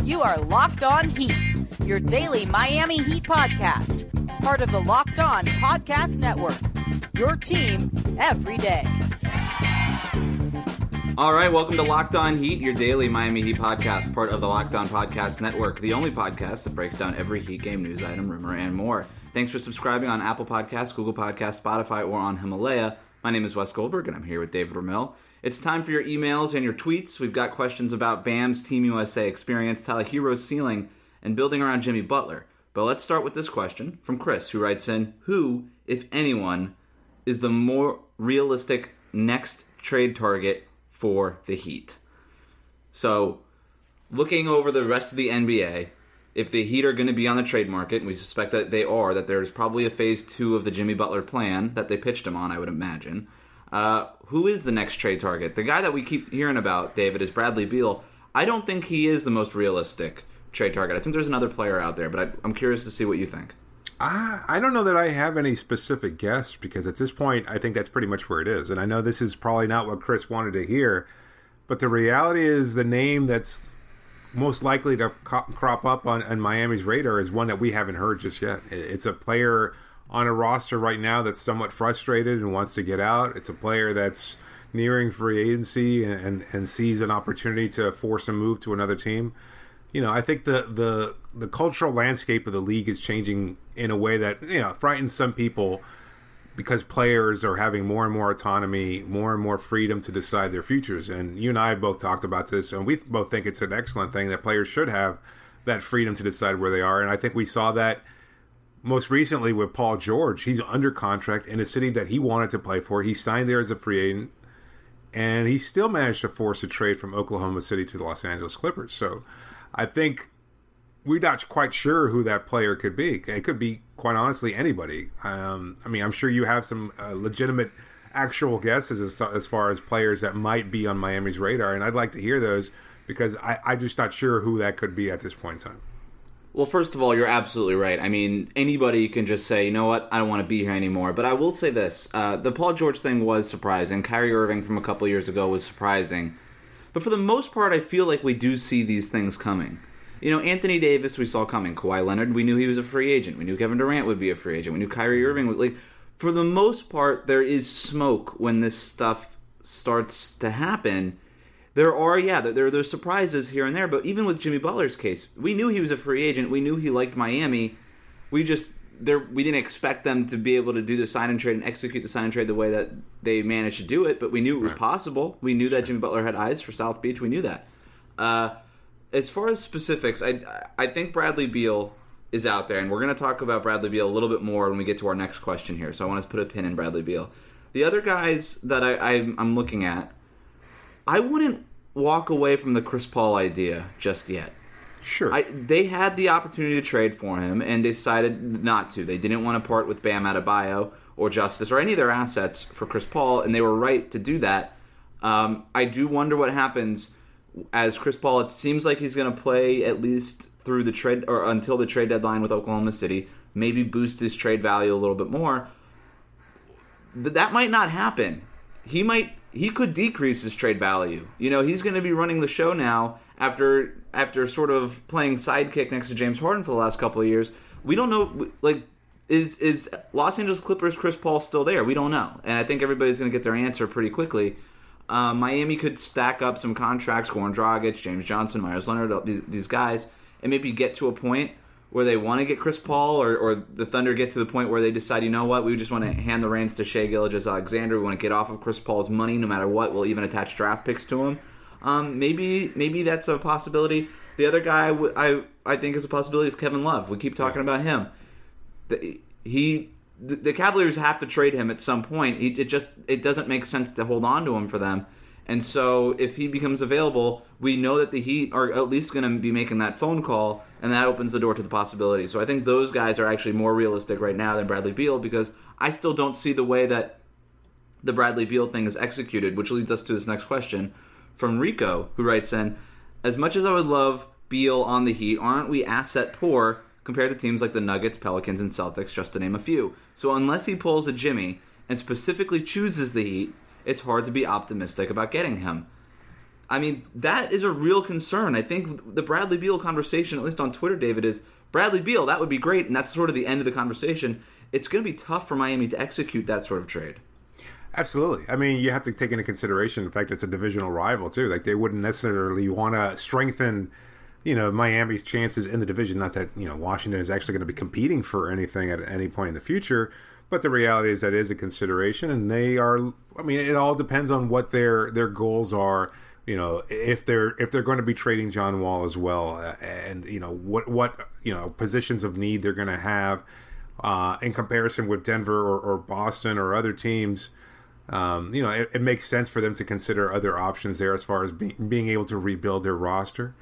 You are Locked On Heat, your daily Miami Heat podcast. Part of the Locked On Podcast Network, your team every day. All right, welcome to Locked On Heat, your daily Miami Heat podcast, part of the Locked On Podcast Network, the only podcast that breaks down every Heat game news item, rumor, and more. Thanks for subscribing on Apple Podcasts, Google Podcasts, Spotify, or on Himalaya. My name is Wes Goldberg, and I'm here with David Ramil. It's time for your emails and your tweets. We've got questions about Bam's Team USA experience, Tyler Herro's ceiling, and building around Jimmy Butler. But let's start with this question from Chris, who writes in, who, if anyone, is the more realistic next trade target for the Heat? So, looking over the rest of the NBA, if the Heat are going to be on the trade market, and we suspect that they are, that there's probably a phase 2 of the Jimmy Butler plan that they pitched him on, I would imagine. Who is the next trade target? The guy that we keep hearing about, David, is Bradley Beal. I don't think he is the most realistic trade target. I think there's another player out there, but I'm curious to see what you think. I don't know that I have any specific guess, because at this point, I think that's pretty much where it is. And I know this is probably not what Chris wanted to hear, but the reality is the name that's most likely to crop up on Miami's radar is one that we haven't heard just yet. It's a player on a roster right now that's somewhat frustrated and wants to get out. It's a player that's nearing free agency and sees an opportunity to force a move to another team. You know, I think the cultural landscape of the league is changing in a way that, you know, frightens some people, because players are having more and more autonomy, more and more freedom to decide their futures. And you and I both talked about this, and we both think it's an excellent thing that players should have that freedom to decide where they are. And I think we saw that most recently with Paul George. He's under contract in a city that he wanted to play for. He signed there as a free agent, and he still managed to force a trade from Oklahoma City to the Los Angeles Clippers. So I think we're not quite sure who that player could be. It could be, quite honestly, anybody. I mean, I'm sure you have some legitimate actual guesses as far as players that might be on Miami's radar, and I'd like to hear those, because I'm just not sure who that could be at this point in time. Well, first of all, you're absolutely right. I mean, anybody can just say, you know what, I don't want to be here anymore. But I will say this. The Paul George thing was surprising. Kyrie Irving from a couple years ago was surprising. But for the most part, I feel like we do see these things coming. You know, Anthony Davis we saw coming. Kawhi Leonard, we knew he was a free agent. We knew Kevin Durant would be a free agent. We knew Kyrie Irving was, like, for the most part, there is smoke when this stuff starts to happen. There's surprises here and there, but even with Jimmy Butler's case, we knew he was a free agent. We knew he liked Miami. We didn't expect them to be able to do the sign and trade and execute the sign and trade the way that they managed to do it, but we knew it was possible. We knew that Jimmy Butler had eyes for South Beach. We knew that. As far as specifics, I think Bradley Beal is out there, and we're going to talk about Bradley Beal a little bit more when we get to our next question here, so I want to put a pin in Bradley Beal. The other guys that I'm looking at, I wouldn't walk away from the Chris Paul idea just yet. Sure. They had the opportunity to trade for him and decided not to. They didn't want to part with Bam Adebayo or Justice or any of their assets for Chris Paul, and they were right to do that. I do wonder what happens as Chris Paul. It seems like he's going to play at least through the trade or until the trade deadline with Oklahoma City, maybe boost his trade value a little bit more. That might not happen. He could decrease his trade value. You know, he's going to be running the show now after sort of playing sidekick next to James Harden for the last couple of years. We don't know, like, is Los Angeles Clippers Chris Paul still there? We don't know. And I think everybody's going to get their answer pretty quickly. Miami could stack up some contracts, Goran Dragic, James Johnson, Myers Leonard, these guys, and maybe get to a point where they want to get Chris Paul, or the Thunder get to the point where they decide, you know what, we just want to hand the reins to Shai Gilgeous-Alexander. We want to get off of Chris Paul's money no matter what. We'll even attach draft picks to him. Maybe that's a possibility. The other guy I think is a possibility is Kevin Love. We keep talking about him. The Cavaliers have to trade him at some point. It doesn't make sense to hold on to him for them. And so if he becomes available, we know that the Heat are at least going to be making that phone call, and that opens the door to the possibility. So I think those guys are actually more realistic right now than Bradley Beal, because I still don't see the way that the Bradley Beal thing is executed, which leads us to this next question from Rico, who writes in, as much as I would love Beal on the Heat, aren't we asset poor compared to teams like the Nuggets, Pelicans, and Celtics, just to name a few? So unless he pulls a Jimmy and specifically chooses the Heat, it's hard to be optimistic about getting him. I mean, that is a real concern. I think the Bradley Beal conversation, at least on Twitter, David, is Bradley Beal, that would be great, and that's sort of the end of the conversation. It's going to be tough for Miami to execute that sort of trade. Absolutely. I mean, you have to take into consideration the fact that it's a divisional rival, too. Like, they wouldn't necessarily want to strengthen, Miami's chances in the division. Not that, Washington is actually going to be competing for anything at any point in the future. But the reality is that is a consideration, and they are. I mean, it all depends on what their goals are. If they're going to be trading John Wall as well, and what positions of need they're going to have in comparison with Denver or Boston or other teams. It makes sense for them to consider other options there as far as being able to rebuild their roster.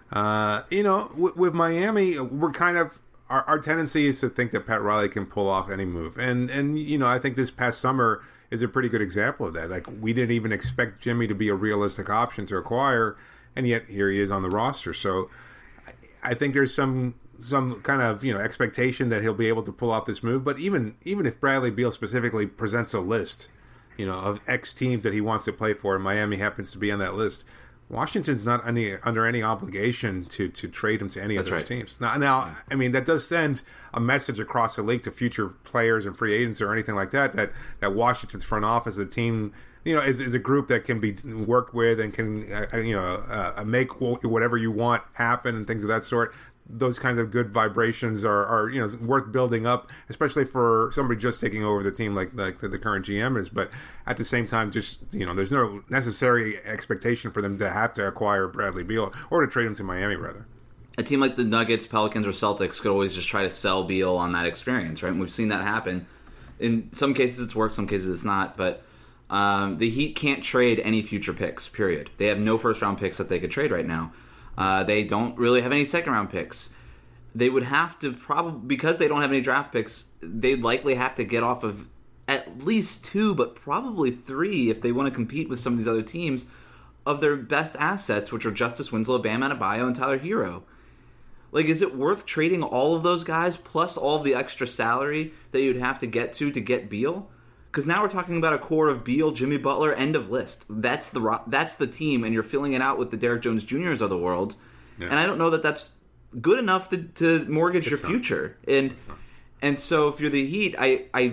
With Miami, we're kind of. Our tendency is to think that Pat Riley can pull off any move. And I think this past summer is a pretty good example of that. Like, we didn't even expect Jimmy to be a realistic option to acquire, and yet here he is on the roster. So I think there's some kind of, expectation that he'll be able to pull off this move. But even if Bradley Beal specifically presents a list, of X teams that he wants to play for, and Miami happens to be on that list, Washington's not under any obligation to trade him to any of those teams. Now, I mean, that does send a message across the league to future players and free agents or anything like that Washington's front office, a team, is a group that can be worked with and can, make whatever you want happen and things of that sort. Those kinds of good vibrations are worth building up, especially for somebody just taking over the team like the current GM is. But at the same time, just there's no necessary expectation for them to have to acquire Bradley Beal or to trade him to Miami, rather. A team like the Nuggets, Pelicans, or Celtics could always just try to sell Beal on that experience, right? And we've seen that happen. In some cases, it's worked, some cases it's not. But the Heat can't trade any future picks. Period. They have no first-round picks that they could trade right now. They don't really have any second-round picks. They would have to because they don't have any draft picks, they'd likely have to get off of at least 2, but probably 3 if they want to compete with some of these other teams, of their best assets, which are Justice Winslow, Bam Adebayo, and Tyler Hero. Like, is it worth trading all of those guys plus all of the extra salary that you'd have to get Beal? Because now we're talking about a core of Beal, Jimmy Butler, end of list. That's the team, and you're filling it out with the Derrick Jones Jr.'s of the world. Yeah. And I don't know that that's good enough to mortgage your future. And so if you're the Heat, I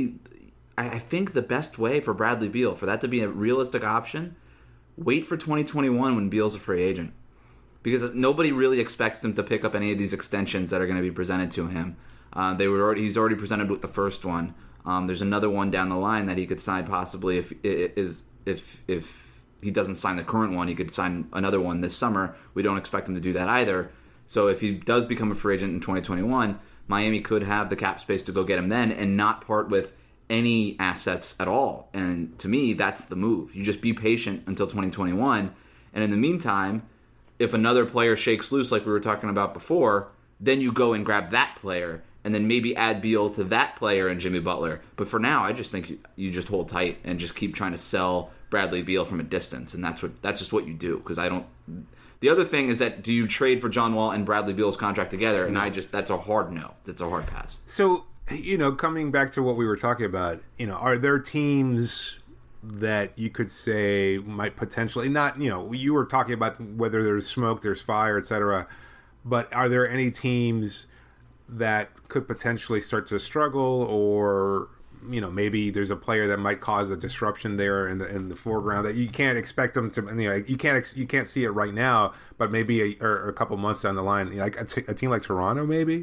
think the best way for Bradley Beal, for that to be a realistic option, wait for 2021 when Beal's a free agent. Because nobody really expects him to pick up any of these extensions that are going to be presented to him. He's already presented with the first one. There's another one down the line that he could sign possibly if he doesn't sign the current one. He could sign another one this summer. We don't expect him to do that either. So if he does become a free agent in 2021, Miami could have the cap space to go get him then and not part with any assets at all. And to me, that's the move. You just be patient until 2021. And in the meantime, if another player shakes loose like we were talking about before, then you go and grab that player and then maybe add Beal to that player and Jimmy Butler. But for now, I just think you just hold tight and just keep trying to sell Bradley Beal from a distance. And that's just what you do. Because the other thing is that do you trade for John Wall and Bradley Beal's contract together? And that's a hard no. That's a hard pass. So, coming back to what we were talking about, are there teams that you could say might potentially not, you were talking about whether there's smoke, there's fire, etc. But are there any teams that could potentially start to struggle, or maybe there's a player that might cause a disruption there in the foreground that you can't expect them to, you can't see it right now, but maybe a couple months down the line, like a team like Toronto, maybe.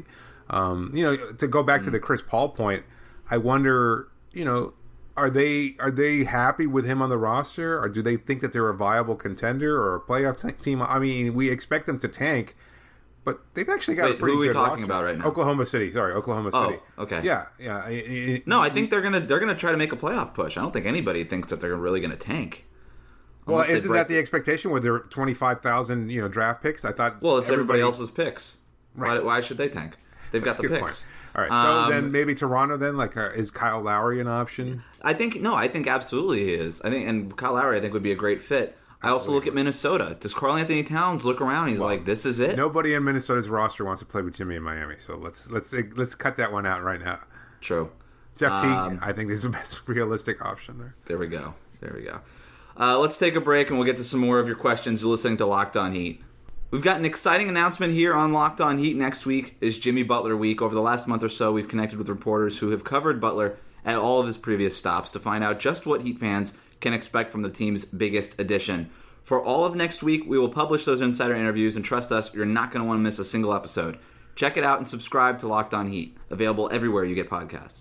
To go back to the Chris Paul point, I wonder, are they happy with him on the roster, or do they think that they're a viable contender or a playoff team? I mean, we expect them to tank, but they've actually got a pretty good roster. Who are we talking about right now? Oklahoma City. Oh, okay. Yeah. No, I think they're gonna try to make a playoff push. I don't think anybody thinks that they're really gonna tank. Well, isn't that the expectation with their 25,000 draft picks? I thought. Well, it's everybody else's picks. Right. Why should they tank? They've got the picks. Point. All right. So then maybe Toronto. Then is Kyle Lowry an option? I think absolutely he is. And Kyle Lowry would be a great fit. I also look at Minnesota. Does Karl Anthony Towns look around? He's like, this is it. Nobody in Minnesota's roster wants to play with Jimmy in Miami. So let's cut that one out right now. True. Jeff Teague, I think, is the best realistic option there. There we go. Let's take a break and we'll get to some more of your questions. You're listening to Locked On Heat. We've got an exciting announcement here on Locked On Heat. Next week is Jimmy Butler week. Over the last month or so, we've connected with reporters who have covered Butler at all of his previous stops to find out just what Heat fans can expect from the team's biggest addition. For all of next week, we will publish those insider interviews, and trust us, you're not going to want to miss a single episode. Check it out and subscribe to Locked On Heat, available everywhere you get podcasts.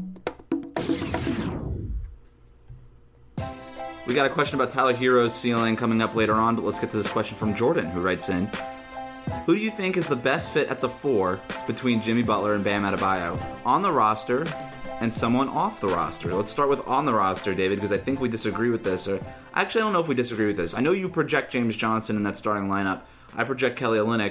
We got a question about Tyler Hero's ceiling coming up later on, but let's get to this question from Jordan, who writes in, who do you think is the best fit at the 4 between Jimmy Butler and Bam Adebayo on the roster and someone off the roster? Let's start with on the roster, David, because I think we disagree with this. Or actually, I don't know if we disagree with this. I know you project James Johnson in that starting lineup. I project Kelly Olynyk.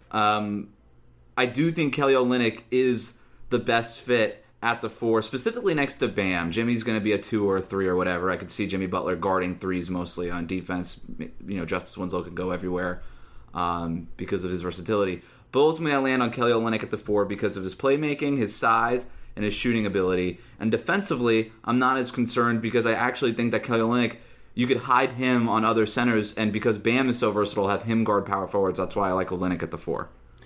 I do think Kelly Olynyk is the best fit at the 4, specifically next to Bam. Jimmy's going to be a 2 or a 3 or whatever. I could see Jimmy Butler guarding threes mostly on defense. Justice Winslow could go everywhere because of his versatility. But ultimately, I land on Kelly Olynyk at the 4 because of his playmaking, his size, and his shooting ability. And defensively, I'm not as concerned because I actually think that Kelly Olynyk, you could hide him on other centers, and because Bam is so versatile, have him guard power forwards. That's why I like Olynyk at the 4.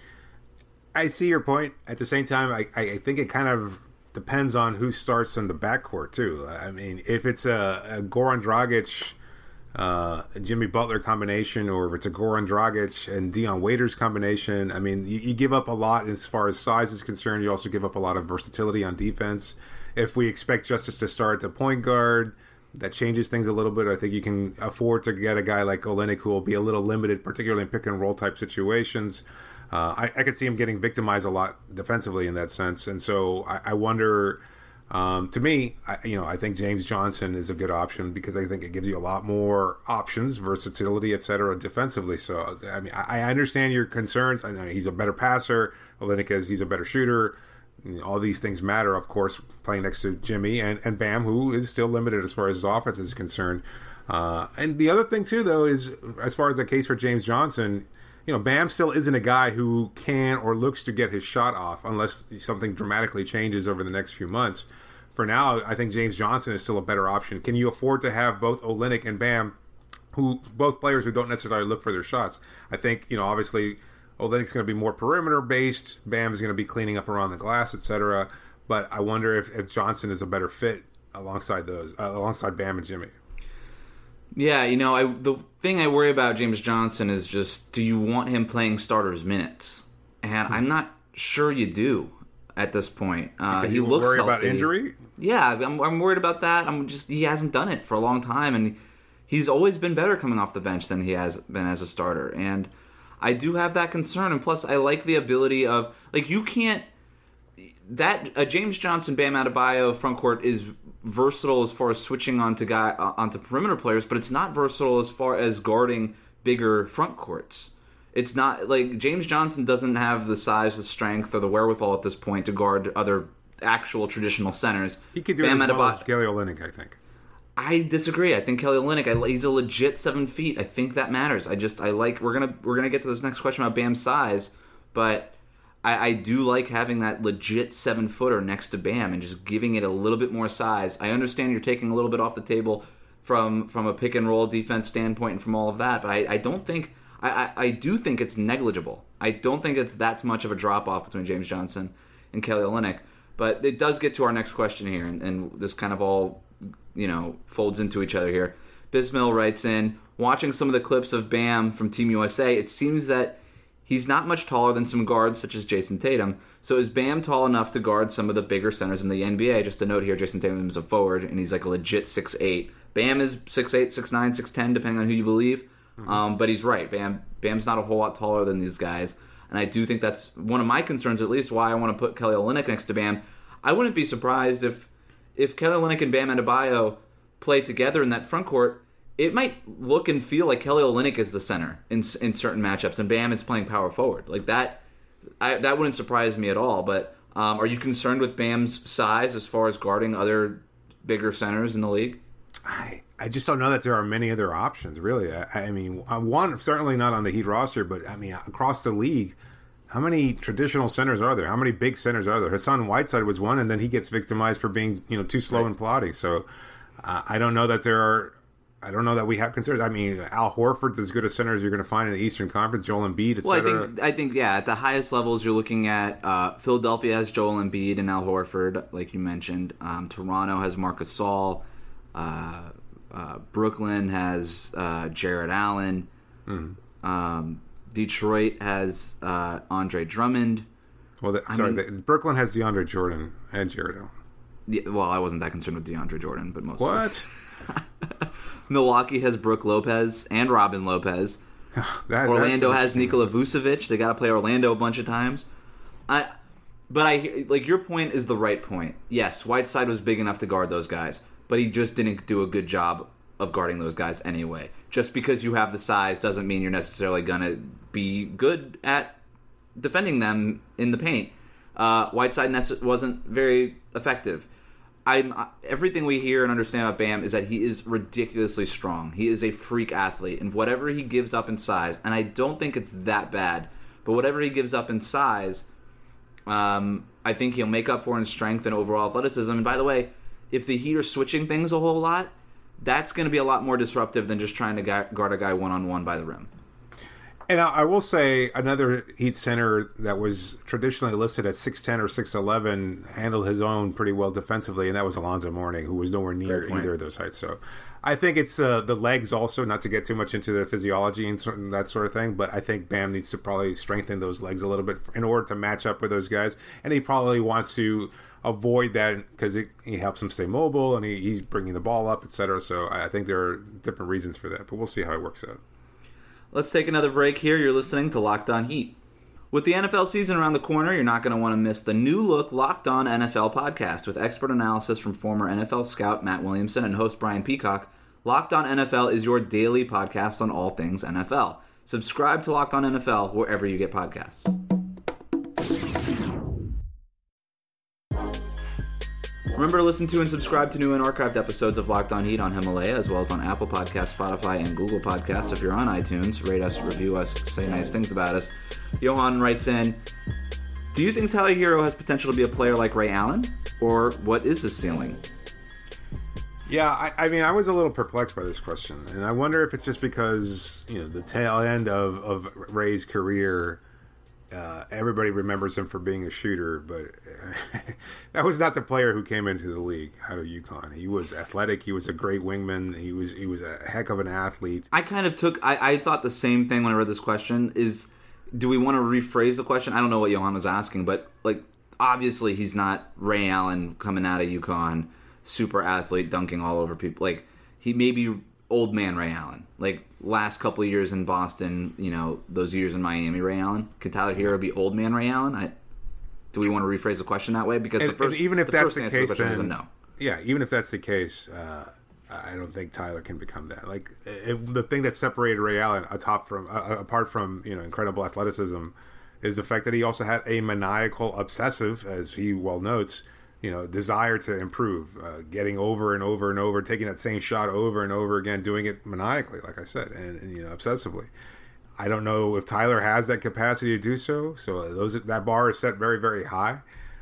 I see your point. At the same time, I think it kind of depends on who starts in the backcourt too. I mean, if it's a Goran Dragic, Jimmy Butler combination, or if it's a Goran Dragic and Dion Waiters combination, I mean, you give up a lot as far as size is concerned. You also give up a lot of versatility on defense. If we expect Justice to start at point guard, that changes things a little bit. I think you can afford to get a guy like Olynyk who will be a little limited, particularly in pick and roll type situations. I could see him getting victimized a lot defensively in that sense, and so I wonder. To me, I think James Johnson is a good option because I think it gives you a lot more options, versatility, etc. defensively. So I mean, I understand your concerns. I know he's a better passer. Olynyk he's a better shooter. All these things matter, of course, playing next to Jimmy and Bam, who is still limited as far as his offense is concerned. And the other thing too, though, is as far as the case for James Johnson. Bam still isn't a guy who can or looks to get his shot off unless something dramatically changes over the next few months. For now, I think James Johnson is still a better option. Can you afford to have both Olynyk and Bam, both players who don't necessarily look for their shots? I think, obviously, Olynyk's going to be more perimeter-based. Bam is going to be cleaning up around the glass, etc. But I wonder if Johnson is a better fit alongside Bam and Jimmy. Yeah, the thing I worry about James Johnson is just, do you want him playing starters minutes? And I'm not sure you do at this point. He looks worried healthy. About injury? Yeah, I'm worried about that. He hasn't done it for a long time, and he's always been better coming off the bench than he has been as a starter. And I do have that concern. And plus, I like the ability of, you can't. That James Johnson, Bam Adebayo frontcourt is versatile as far as switching onto perimeter players, but it's not versatile as far as guarding bigger front courts. It's not James Johnson doesn't have the size, the strength, or the wherewithal at this point to guard other actual traditional centers. He could do it as well as Kelly Olynyk, I think. I disagree. I think Kelly Olynyk, he's a legit 7 feet. I think that matters. We're gonna get to this next question about Bam's size, but I do like having that legit 7-footer next to Bam and just giving it a little bit more size. I understand you're taking a little bit off the table from a pick and roll defense standpoint and from all of that, but I don't think I do think it's negligible. I don't think it's that much of a drop off between James Johnson and Kelly Olynyk. But it does get to our next question here, and this kind of all folds into each other here. Bismill writes in, watching some of the clips of Bam from Team USA, it seems that he's not much taller than some guards such as Jason Tatum. So is Bam tall enough to guard some of the bigger centers in the NBA? Just a note here, Jason Tatum is a forward, and he's a legit 6'8". Bam is 6'8", 6'9", 6'10", depending on who you believe. Mm-hmm. But he's right. Bam's not a whole lot taller than these guys. And I do think that's one of my concerns, at least, why I want to put Kelly Olynyk next to Bam. I wouldn't be surprised if Kelly Olynyk and Bam Adebayo play together in that front court. It might look and feel like Kelly Olynyk is the center in certain matchups, and Bam is playing power forward. That wouldn't surprise me at all. But are you concerned with Bam's size as far as guarding other bigger centers in the league? I just don't know that there are many other options, really. I mean, one, certainly not on the Heat roster, but I mean, across the league, how many traditional centers are there? How many big centers are there? Hassan Whiteside was one, and then he gets victimized for being, too slow and plotty. So I don't know that there are. I don't know that we have considered. I mean, Al Horford's as good a center as you're going to find in the Eastern Conference. Joel Embiid, etc. Well, I think at the highest levels, you're looking at Philadelphia has Joel Embiid and Al Horford, like you mentioned. Toronto has Marc Gasol. Brooklyn has Jared Allen. Detroit has Andre Drummond. Well, Brooklyn has DeAndre Jordan and Jared Allen. Yeah, well, I wasn't that concerned with DeAndre Jordan, but mostly. What? Milwaukee has Brook Lopez and Robin Lopez. Orlando has Nikola Vucevic. They got to play Orlando a bunch of times. But your point is the right point. Yes, Whiteside was big enough to guard those guys, but he just didn't do a good job of guarding those guys anyway. Just because you have the size doesn't mean you're necessarily going to be good at defending them in the paint. Whiteside wasn't very effective. Everything we hear and understand about Bam is that he is ridiculously strong. He is a freak athlete, and whatever he gives up in size, and I don't think it's that bad, but whatever he gives up in size, I think he'll make up for in strength and overall athleticism. And by the way, if the Heat are switching things a whole lot, that's going to be a lot more disruptive than just trying to guard a guy one-on-one by the rim. And I will say another Heat center that was traditionally listed at 6'10 or 6'11 handled his own pretty well defensively, and that was Alonzo Mourning, who was nowhere near either of those heights. So I think it's the legs also, not to get too much into the physiology and that sort of thing, but I think Bam needs to probably strengthen those legs a little bit in order to match up with those guys. And he probably wants to avoid that because he helps him stay mobile and he's bringing the ball up, etc. So I think there are different reasons for that, but we'll see how it works out. Let's take another break here. You're listening to Locked On Heat. With the NFL season around the corner, you're not going to want to miss the new look Locked On NFL podcast with expert analysis from former NFL scout Matt Williamson and host Brian Peacock. Locked On NFL is your daily podcast on all things NFL. Subscribe to Locked On NFL wherever you get podcasts. Remember to listen to and subscribe to new and archived episodes of Locked On Heat on Himalaya, as well as on Apple Podcasts, Spotify, and Google Podcasts. If you're on iTunes, rate us, review us, say nice things about us. Johan writes in, do you think Tyler Hero has potential to be a player like Ray Allen? Or what is his ceiling? Yeah, I mean, I was a little perplexed by this question, and I wonder if it's just because, the tail end of Ray's career, everybody remembers him for being a shooter, but that was not the player who came into the league out of UConn. He was athletic. He was a great wingman. He was a heck of an athlete. I thought the same thing when I read this question is, do we want to rephrase the question? I don't know what Johan was asking, but obviously he's not Ray Allen coming out of UConn, super athlete, dunking all over people. He may be old man Ray Allen. Last couple of years in Boston, those years in Miami, Ray Allen. Could Tyler Hero be old man Ray Allen? Do we want to rephrase the question that way? Because even if that's the case, then is a no. Yeah, even if that's the case, I don't think Tyler can become that. The thing that separated Ray Allen apart from incredible athleticism is the fact that he also had a maniacal, obsessive, as he well notes, desire to improve, getting over and over and over, taking that same shot over and over again, doing it maniacally, like I said, and obsessively. I don't know if Tyler has that capacity to do so. So that bar is set very, very high.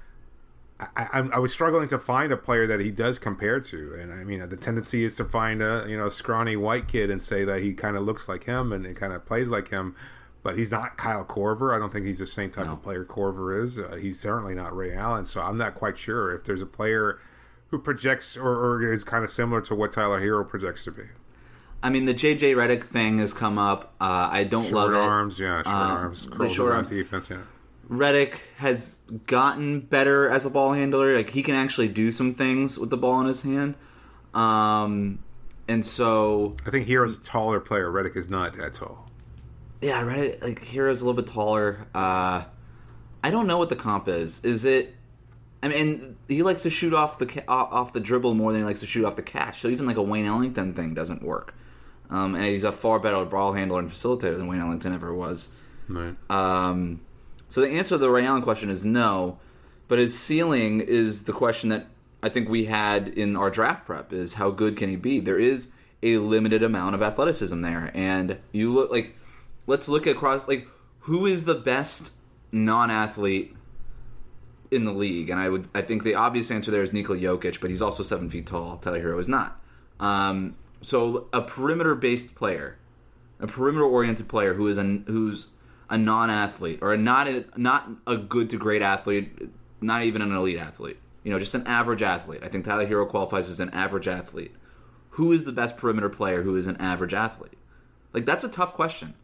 I was struggling to find a player that he does compare to, and I mean, the tendency is to find a scrawny white kid and say that he kind of looks like him and it kind of plays like him. But he's not Kyle Korver. I don't think he's the same type of player Korver is. He's certainly not Ray Allen. So I'm not quite sure if there's a player who projects or is kind of similar to what Tyler Hero projects to be. I mean, the J.J. Redick thing has come up. I don't love it. Short arms. Curls around defense, yeah. Redick has gotten better as a ball handler. He can actually do some things with the ball in his hand. And so... I think Hero's a taller player. Redick is not that tall. Yeah, I read it. Hero's a little bit taller. I don't know what the comp is. Is it? I mean, he likes to shoot off the dribble more than he likes to shoot off the catch. So even a Wayne Ellington thing doesn't work. And he's a far better ball handler and facilitator than Wayne Ellington ever was. Right. So the answer to the Ray Allen question is no, but his ceiling is the question that I think we had in our draft prep: is how good can he be? There is a limited amount of athleticism there, and you look . Let's look across, who is the best non-athlete in the league? And I think the obvious answer there is Nikola Jokic, but he's also 7 feet tall. Tyler Hero is not. So a perimeter-based player, a perimeter-oriented player who's a non-athlete or not a good to great athlete, not even an elite athlete. Just an average athlete. I think Tyler Hero qualifies as an average athlete. Who is the best perimeter player who is an average athlete? That's a tough question.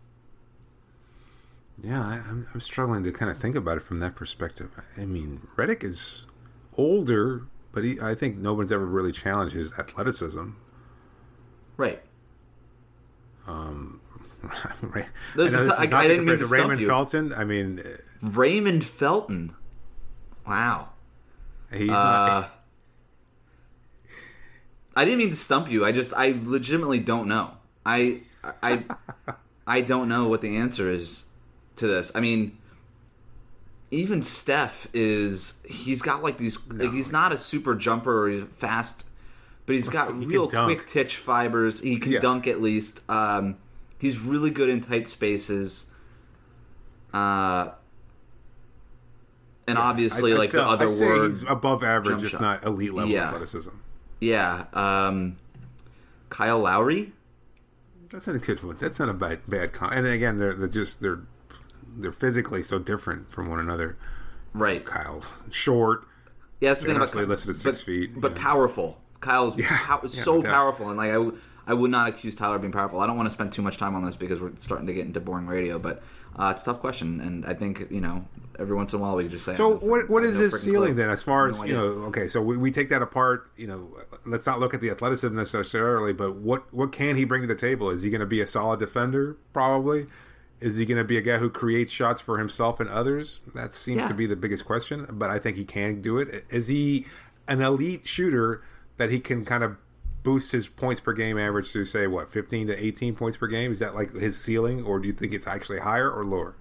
Yeah, I'm struggling to kind of think about it from that perspective. I mean, Redick is older, but I think no one's ever really challenged his athleticism. Right. Right. I didn't mean to stump Raymond you. Felton. I mean, Raymond Felton. Wow. He's not. I didn't mean to stump you. I legitimately don't know. I don't know what the answer is to this. I mean, even Steph he's got these. He's not a super jumper or he's fast, but he's got real quick titch fibers. He can dunk at least. He's really good in tight spaces. And obviously, I'd say he's above average, if shot. not elite level athleticism. Yeah. Kyle Lowry? That's not a good one. That's not a bad and again, they're physically so different from one another. Right. Kyle, short. Yeah, that's the thing about listed at 6 feet. But powerful. Kyle's so powerful. And I would not accuse Tyler of being powerful. I don't want to spend too much time on this because we're starting to get into boring radio, but it's a tough question, and I think every once in a while we could just say. So what is his ceiling then? As far as okay, so we take that apart. Let's not look at the athleticism necessarily, but what can he bring to the table? Is he going to be a solid defender? Probably. Is he going to be a guy who creates shots for himself and others? That seems to be the biggest question. But I think he can do it. Is he an elite shooter that he can kind of boost his points per game average to, say, 15 to 18 points per game? Is that his ceiling, or do you think it's actually higher or lower?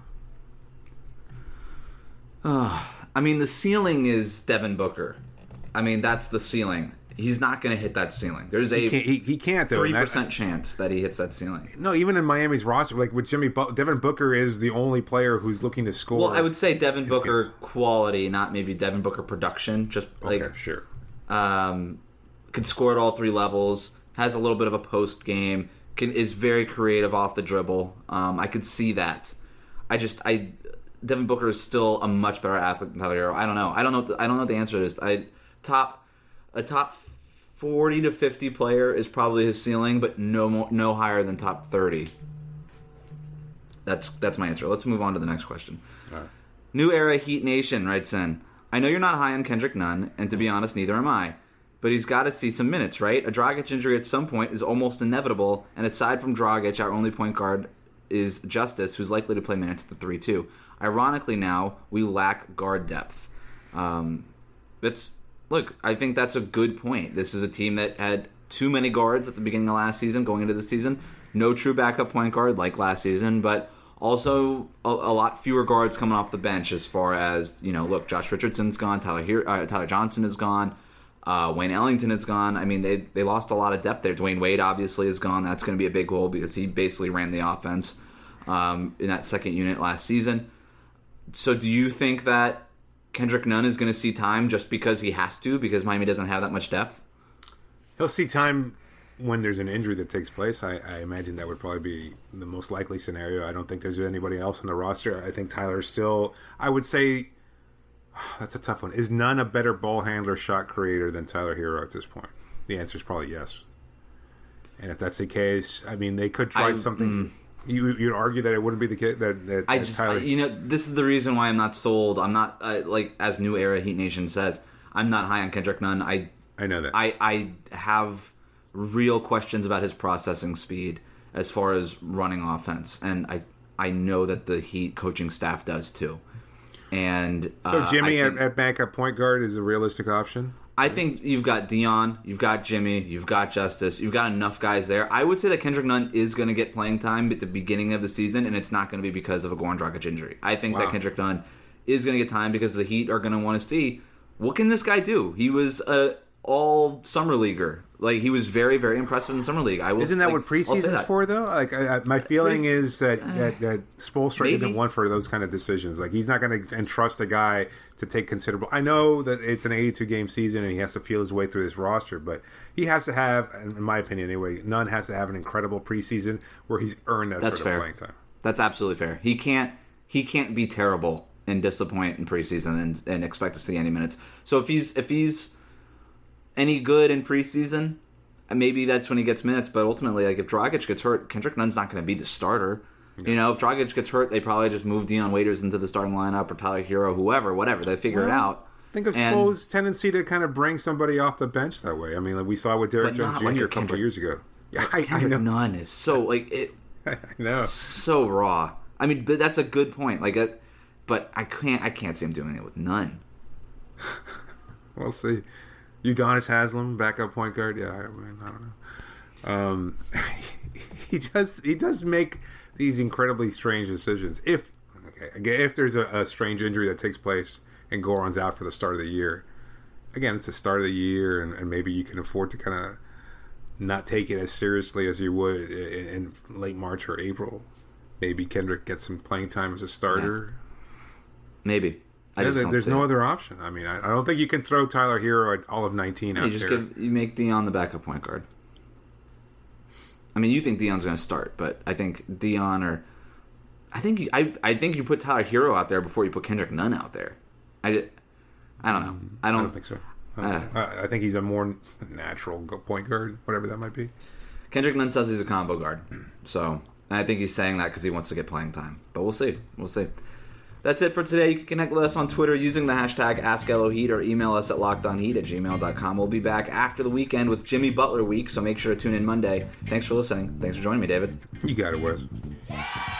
I mean, the ceiling is Devin Booker. I mean, that's the ceiling. He's not going to hit that ceiling. There's he can't though. 3% chance that he hits that ceiling. No, even in Miami's roster, with Devin Booker is the only player who's looking to score. Well, I would say Devin Booker quality, not maybe Devin Booker production. Just sure. Can score at all three levels. Has a little bit of a post game. Is very creative off the dribble. I could see that. Devin Booker is still a much better athlete than Tyler Hero. I don't know. I don't know what the answer is. A top 40 to 50 player is probably his ceiling, but no higher than top 30. That's my answer. Let's move on to the next question. All right. New Era Heat Nation writes in, I know you're not high on Kendrick Nunn, and to be honest, neither am I. But he's got to see some minutes, right? A Dragic injury at some point is almost inevitable, and aside from Dragic, our only point guard is Justice, who's likely to play minutes at the 3-2. Ironically now, we lack guard depth. Look, I think that's a good point. This is a team that had too many guards at the beginning of last season, going into this season. No true backup point guard like last season, but also a lot fewer guards coming off the bench as far as, look, Josh Richardson's gone, Tyler Johnson is gone, Wayne Ellington is gone. I mean, they lost a lot of depth there. Dwayne Wade obviously is gone. That's going to be a big hole because he basically ran the offense in that second unit last season. So do you think that Kendrick Nunn is going to see time just because he has to, because Miami doesn't have that much depth? He'll see time when there's an injury that takes place. I imagine that would probably be the most likely scenario. I don't think there's anybody else on the roster. I think Tyler's still, I would say, that's a tough one. Is Nunn a better ball handler, shot creator than Tyler Hero at this point? The answer is probably yes. And if that's the case, I mean, they could try something. You'd argue that it wouldn't be the case. Tyler... this is the reason why I'm not sold. I'm not, as New Era Heat Nation says, I'm not high on Kendrick Nunn. I know that. I have real questions about his processing speed as far as running offense. And I know that the Heat coaching staff does too. And so Jimmy at backup point guard is a realistic option? I think you've got Dion, you've got Jimmy, you've got Justice, you've got enough guys there. I would say that Kendrick Nunn is going to get playing time at the beginning of the season, and it's not going to be because of a Goran Dragic injury. I think that Kendrick Nunn is going to get time because the Heat are going to want to see, what can this guy do? He was all summer leaguer. Like, he was very, very impressive in summer league. Isn't that what preseason's for, though? Like, my feeling is that Spoelstra isn't one for those kind of decisions. Like, he's not going to entrust a guy to take considerable. I know that it's an 82-game season and he has to feel his way through this roster, but he has to have, in my opinion anyway, Nunn has to have an incredible preseason where he's earned that sort of playing time. That's absolutely fair. He can't be terrible and disappoint in preseason and expect to see any minutes. So if he's any good in preseason, maybe that's when he gets minutes. But ultimately, like, if Dragic gets hurt, Kendrick Nunn's not going to be the starter. Yeah. You know, if Dragic gets hurt, they probably just move Dion Waiters into the starting lineup, or Tyler Hero, whatever. They figure it out. Think of Spo's tendency to kind of bring somebody off the bench that way. I mean, like we saw with Derrick Jones Jr. a couple of years ago. Yeah, I know. Nunn is so, like, it. I know. So raw. I mean, but that's a good point. Like, but I can't see him doing it with Nunn. We'll see. Udonis Haslem, backup point guard. Yeah, I mean, I don't know. He does make these incredibly strange decisions. If there's a strange injury that takes place and Goran's out for the start of the year, again, it's the start of the year, and maybe you can afford to kind of not take it as seriously as you would in late March or April. Maybe Kendrick gets some playing time as a starter. Yeah. Maybe. There's no other option. I mean, I don't think you can throw Tyler Hero at all of 19 out there. You make Dion the backup point guard. I mean, you think Dion's going to start, but I think I think you put Tyler Hero out there before you put Kendrick Nunn out there. I don't know. I don't think so. I think he's a more natural point guard, whatever that might be. Kendrick Nunn says he's a combo guard, so I think he's saying that because he wants to get playing time. But we'll see. That's it for today. You can connect with us on Twitter using the hashtag AskLOHeat or email us at lockedonheat@gmail.com. We'll be back after the weekend with Jimmy Butler week, so make sure to tune in Monday. Thanks for listening. Thanks for joining me, David. You got it, Wes.